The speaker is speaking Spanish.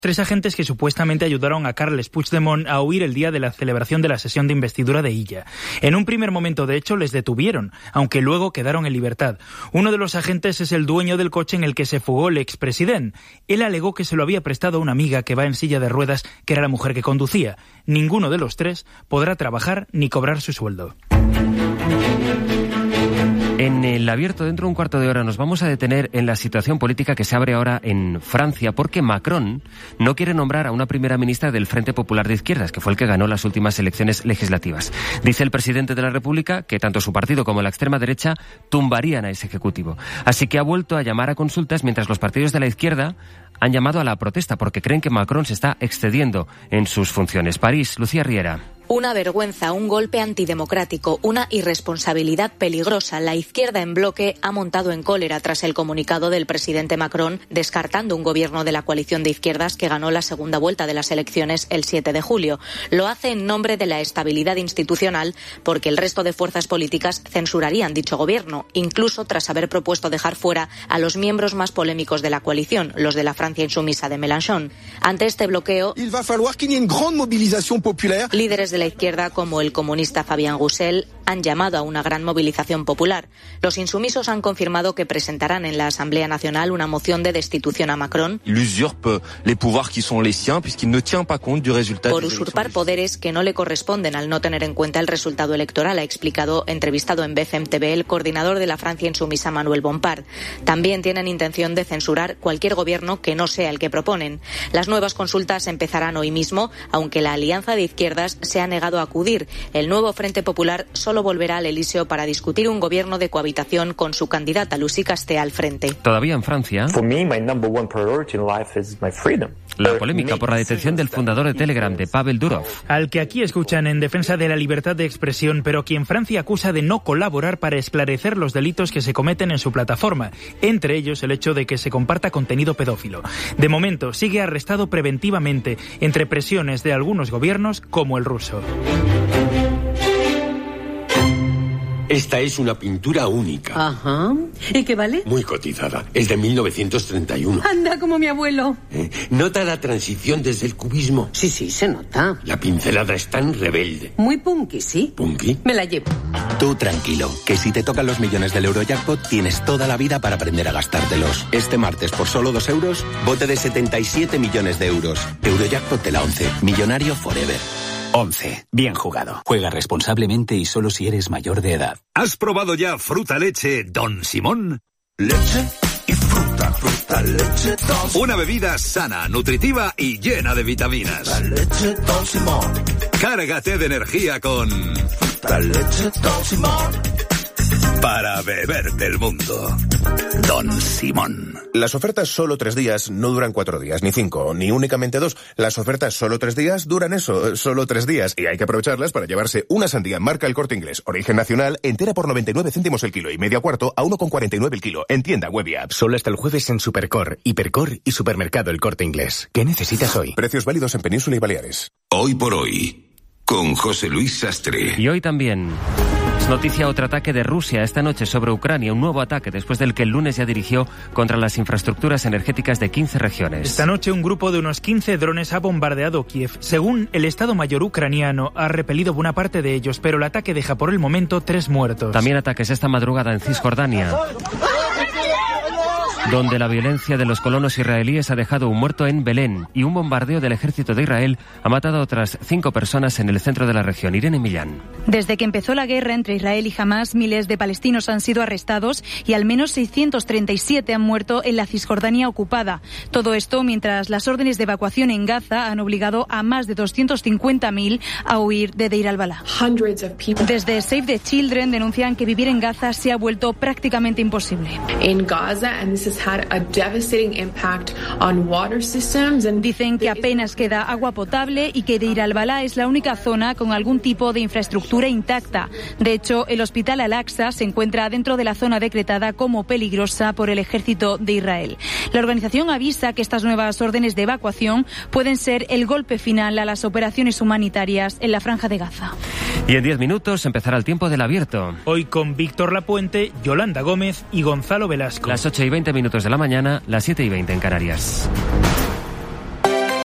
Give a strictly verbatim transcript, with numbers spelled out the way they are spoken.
Tres agentes que supuestamente ayudaron a Carles Puigdemont a huir el día de la celebración de la sesión de investidura de Illa. En un primer momento, de hecho, les detuvieron, aunque luego quedaron en libertad. Uno de los agentes es el dueño del coche en el que se fugó el expresidente. Él alegó que se lo había prestado a una amiga que va en silla de ruedas, que era la mujer que conducía. Ninguno de los tres podrá trabajar ni cobrar su sueldo. En el abierto, dentro de un cuarto de hora, nos vamos a detener en la situación política que se abre ahora en Francia, porque Macron no quiere nombrar a una primera ministra del Frente Popular de Izquierdas, que fue el que ganó las últimas elecciones legislativas. Dice el presidente de la República que tanto su partido como la extrema derecha tumbarían a ese ejecutivo. Así que ha vuelto a llamar a consultas, mientras los partidos de la izquierda han llamado a la protesta porque creen que Macron se está excediendo en sus funciones. París, Lucía Riera. Una vergüenza, un golpe antidemocrático, una irresponsabilidad peligrosa. La izquierda en bloque ha montado en cólera tras el comunicado del presidente Macron descartando un gobierno de la coalición de izquierdas que ganó la segunda vuelta de las elecciones el siete de julio. Lo hace en nombre de la estabilidad institucional porque el resto de fuerzas políticas censurarían dicho gobierno, incluso tras haber propuesto dejar fuera a los miembros más polémicos de la coalición, los de la Francia insumisa de Mélenchon. Ante este bloqueo, Il va falloir qu'il y ait une grande mobilisation populaire. Líderes de la izquierda, como el comunista Fabien Roussel, han llamado a una gran movilización popular. Los insumisos han confirmado que presentarán en la Asamblea Nacional una moción de destitución a Macron por usurpar poderes que no le corresponden al no tener en cuenta el resultado electoral, ha explicado, entrevistado en B F M T V, el coordinador de la Francia insumisa, Manuel Bompard. También tienen intención de censurar cualquier gobierno que no sea el que proponen. Las nuevas consultas empezarán hoy mismo, aunque la Alianza de Izquierdas se ha negado a acudir. El nuevo Frente Popular solo volverá al Elíseo para discutir un gobierno de cohabitación con su candidata Lucie Casté al frente. Todavía en Francia, la polémica por la detención del fundador de Telegram, de Pavel Durov. Al que aquí escuchan en defensa de la libertad de expresión, pero quien Francia acusa de no colaborar para esclarecer los delitos que se cometen en su plataforma, entre ellos el hecho de que se comparta contenido pedófilo. De momento sigue arrestado preventivamente entre presiones de algunos gobiernos como el ruso. Esta es una pintura única. Ajá. ¿Y qué vale? Muy cotizada. Es de mil novecientos treinta y uno. Anda, como mi abuelo. ¿Eh? ¿Nota la transición desde el cubismo? Sí, sí, se nota. La pincelada es tan rebelde. Muy punky, ¿sí? ¿Punky? Me la llevo. Tú tranquilo, que si te tocan los millones del Eurojackpot tienes toda la vida para aprender a gastártelos. Este martes, por solo dos euros, bote de setenta y siete millones de euros. Eurojackpot de la once. Millonario forever. once. Bien jugado. Juega responsablemente y solo si eres mayor de edad. ¿Has probado ya fruta leche Don Simón? Leche y fruta, fruta leche Don Simón. Una bebida sana, nutritiva y llena de vitaminas. Fruta leche Don Simón. Cárgate de energía con fruta leche Don Simón. Para beber del mundo. Don Simón. Las ofertas solo tres días no duran cuatro días, ni cinco, ni únicamente dos. Las ofertas solo tres días duran eso, solo tres días. Y hay que aprovecharlas para llevarse una sandía marca El Corte Inglés, origen nacional, entera por noventa y nueve céntimos el kilo y media cuarto a uno con cuarenta y nueve el kilo. En tienda, web y app. Solo hasta el jueves en Supercor, Hipercor y Supermercado El Corte Inglés. ¿Qué necesitas hoy? Precios válidos en Península y Baleares. Hoy por hoy, con José Luis Sastre. Y hoy también es noticia otro ataque de Rusia esta noche sobre Ucrania, un nuevo ataque después del que el lunes ya dirigió contra las infraestructuras energéticas de quince regiones. Esta noche un grupo de unos quince drones ha bombardeado Kiev. Según el Estado Mayor ucraniano, ha repelido buena parte de ellos, pero el ataque deja por el momento tres muertos. También ataques esta madrugada en Cisjordania, donde la violencia de los colonos israelíes ha dejado un muerto en Belén y un bombardeo del ejército de Israel ha matado a otras cinco personas en el centro de la región. Irene Millán. Desde que empezó la guerra entre Israel y Hamás, miles de palestinos han sido arrestados y al menos seiscientos treinta y siete han muerto en la Cisjordania ocupada. Todo esto mientras las órdenes de evacuación en Gaza han obligado a más de doscientos cincuenta mil a huir de Deir al-Balá. Desde Save the Children denuncian que vivir en Gaza se ha vuelto prácticamente imposible. En Gaza, and this has had a devastating impact on water systems. Dicen que apenas queda agua potable y que Deir al-Balá es la única zona con algún tipo de infraestructura intacta. De hecho, el hospital Al-Aqsa se encuentra dentro de la zona decretada como peligrosa por el ejército de Israel. La organización avisa que estas nuevas órdenes de evacuación pueden ser el golpe final a las operaciones humanitarias en la Franja de Gaza. Y en diez minutos empezará el tiempo del abierto. Hoy con Víctor Lapuente, Yolanda Gómez y Gonzalo Velasco. Las ocho y veinte minutos de la mañana, las siete y veinte en Canarias.